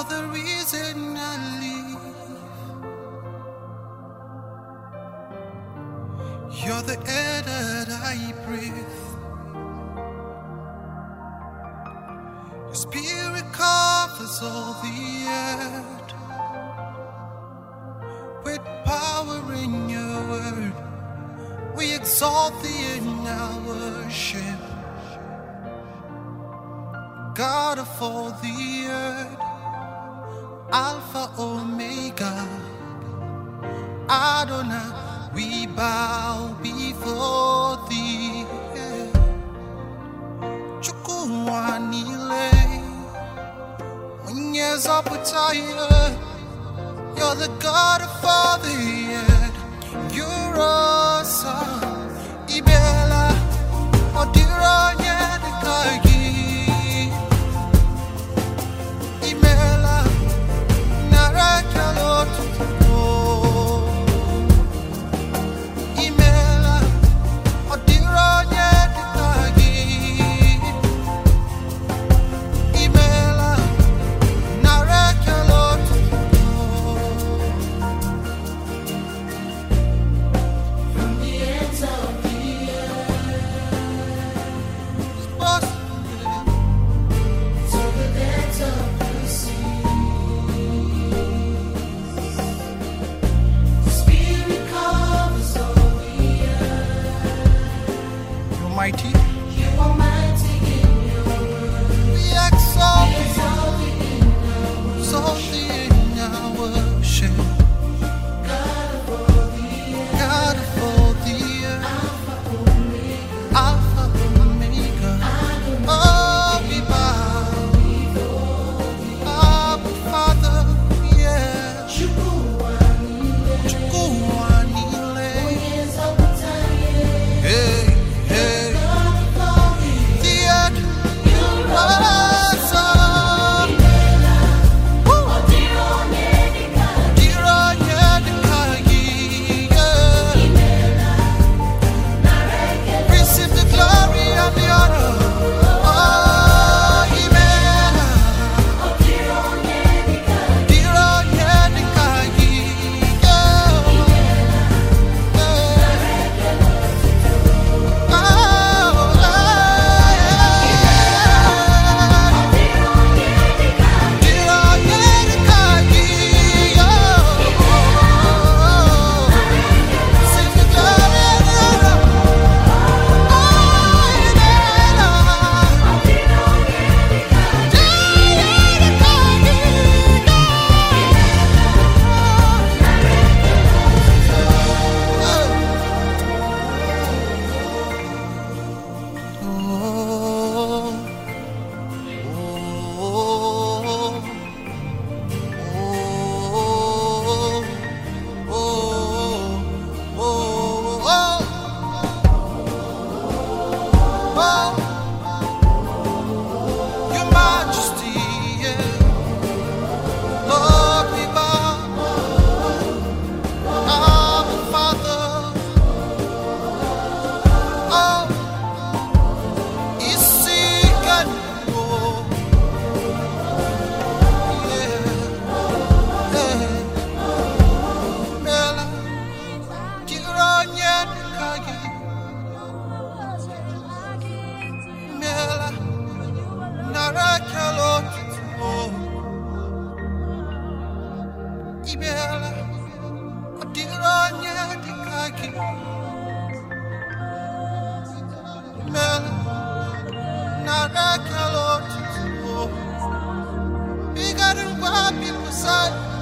You're the reason I live. You're the air that I breathe. Your spirit covers all the earth. With power in your word, we exalt thee in our worship. God of all the earth, Alpha, Omega, Adonai, we bow before thee. Chukwuanile, Onyezaputaya, you're the God of all the earth. You're awesome. Ibela, Odiranye Dekagi. Imela, Narakalotu. Imela, Odiranye Dekagi. Imela, Narakalotu. Mighty. You are mighty in your word. We exalt We exalt thee in our thee in our worship. worship. God of all the earth. God of all the earth. Alpha, Omega. Alpha, Omega. Adonai. Oh, we bow. Abba, Father, yeah. Chukwuanile. Chukwuanile. Onyezaputaya. Hey, hey. God of all the earth. The earth You're awesome. Woo. Odiranye Dekagi. Diranye Dekagi, yeah. Narekele. Receive the glory and the honor. Oh, amen. Odiranye Dekagi. Diranye Dekagi, yeah. Oh, Your Majesty, yeah. Lord, we bow. Abba, Father. Oh, Isikan. Oh, yeah. Mela, Diranye Dekagi. Mela, Narakalotu. Ibela, Diranye Dekagi. Mela, Narakalotu. Bigger than what people say.